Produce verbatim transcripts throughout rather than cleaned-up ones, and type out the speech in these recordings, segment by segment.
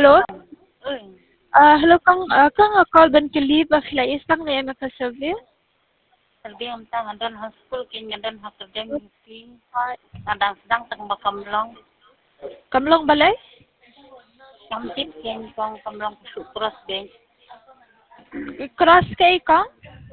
Hello? Uy, Ah, hello kang ah, kang ah, call ban kili ba fila isang na M F survey? sabi ang tang andan ha school kin andan ha kerjang mesti Ah, andan sedang teng bakamlong Kamlong balay? kamtip kin kong kamlong sukras ben Cross kay kang?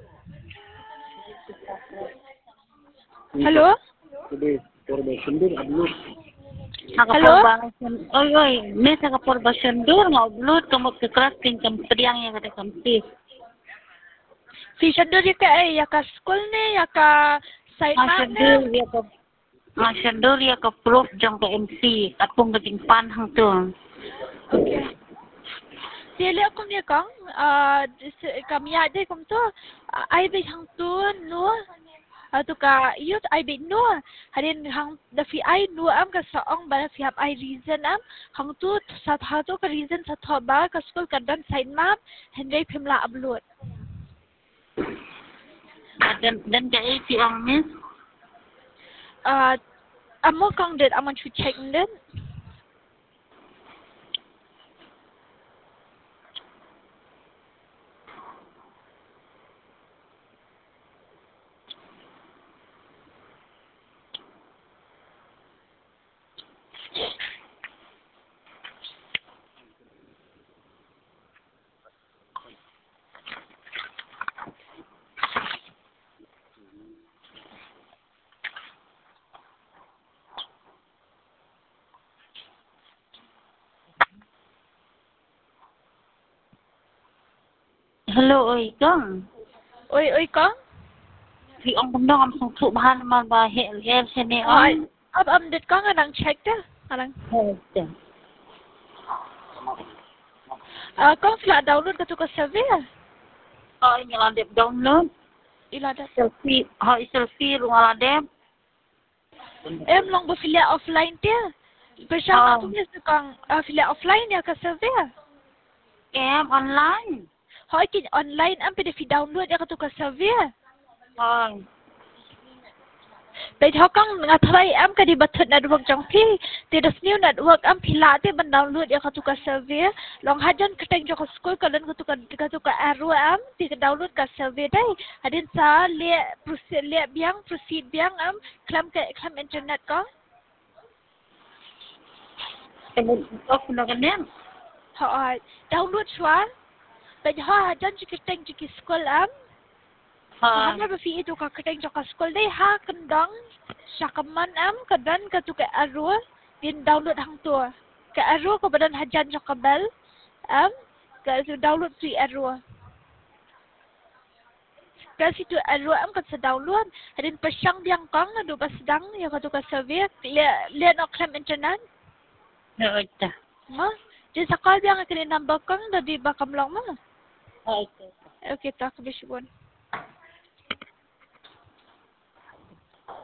Hello? Today, for the Sunday upload. Saka Hello? porbasan oy oy me saka porbasan dur nga upload kamot ke keras kin kampriang yang kata kamtip Si Shandur ya ka ay ya ka school ni ya ka site map masyadul ni. ya ka masyadul ya ka proof jang ke M C atong gating pan hang tu Okay. Sili ako niya kang ah kami ada kum tu ay bi hang tu no atau ka yut ay bi no hadin hang da fi ay no am ka saong ba fi hab ay reason am hang tu sa tha tu ka reason sa tha ba ka school ka dan site map hendai pimla upload. dan dan ke A P ang miss Uh, amo kang dit amo chu check dit. hello oi kang Oi oi kang. si ông cũng đang sung sụp han mà bà hiện em xem nè Ay, ông ab am dit kang adang check dah. Adang. Uh, kang flat download ka tu ka survey. ơi nhà làm đẹp download Ila dat. selfie hỏi selfie luôn là đẹp Em long ba filia offline dia. Pasal Ờ. tu ni kang uh, filia offline ya ka survey. em online Hoi kin online am pe fi download ya ka tu ka survey. thôi Bây giờ con ngặt thấy em cái đi bật thật network trong khi thì được new network em pila thì mình download ya katu ka survey long hajan keteng jo school kalen katu ka katu ka arrow em thì cái download ka survey đây hadin sa le proceed le biang proceed biang em klam ke klam internet ko em off nó cái ném họ download xóa bây giờ hajan chỉ keteng chỉ school em thôi Hanga ba fi itu ka keteng jo ka school dai ha kendang syakaman am kedan katu ka arrow din download hang tua ka arrow ko badan hajan jo ka bel am ka su download free arrow ka situ arrow am ka sa download hadin pasyang diang kang adu pas sedang ya ka tu ka survey le le no claim internet rồi ta ma je sakal diang ka ni number kang da di bakamlong ma thôi okay tak bisbon